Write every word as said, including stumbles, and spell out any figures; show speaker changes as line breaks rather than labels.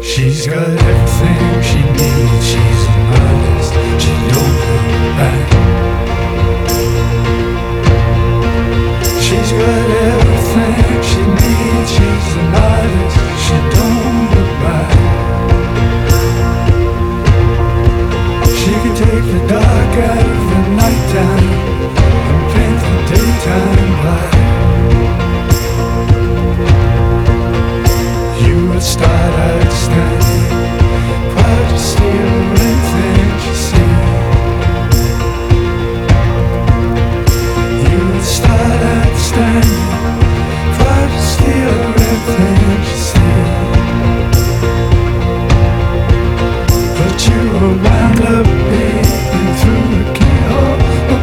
She's got everything she needs. She's an artist. She don't look back.